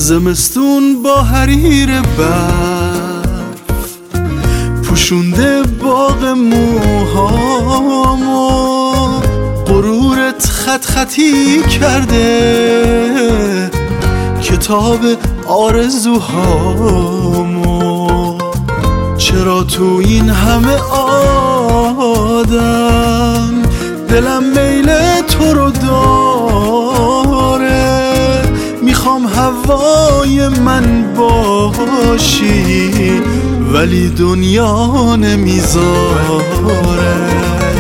زمستون با حریر برف پوشونده باغ موهامو، غرورت خط خطی کرده کتاب آرزوهامو. چرا تو این همه آدم دلم میل تو رو داره، میخوام هوای من باشی ولی دنیا نمیذاره.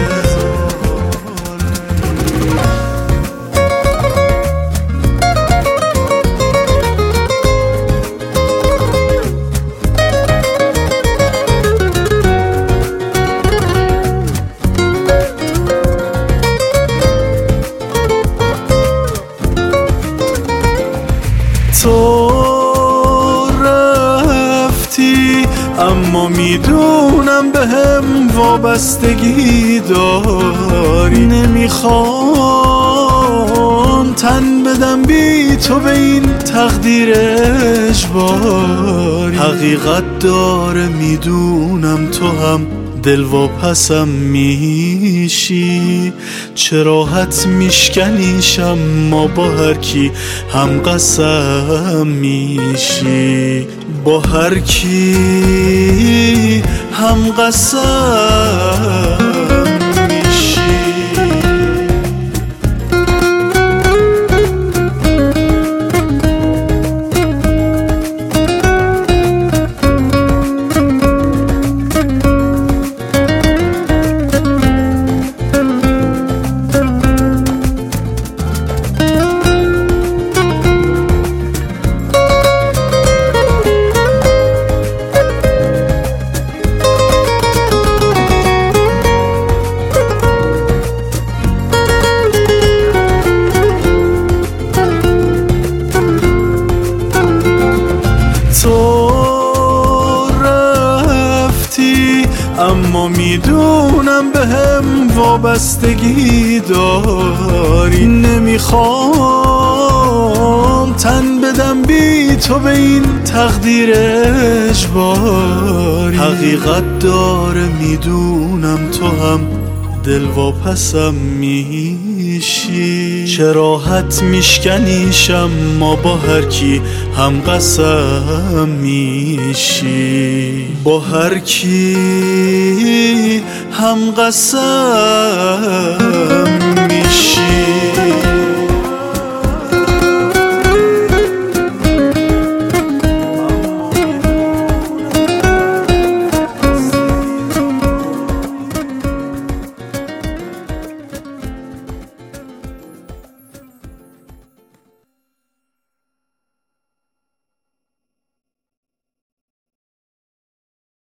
تو رفتی اما میدونم بهم وابستگی داری، نمیخوام تن بدم بی تو به این تقدیر اجباری. حقیقت داره میدونم تو هم دلواپسم میشی، چه راحت میشکنیشم ما با هر کی هم قسم میشی، با هر کی هم قسم میشی. تو رفتی اما میدونم بهم وابستگی داری، نمیخوام تن بدم بی تو به این تقدیر اجباری. حقیقت داره میدونم تو هم دلواپسم میشی، چه راحت میشکنیشم ما با هر کی هم قسم میشی، با هر کی هم قسم میشی.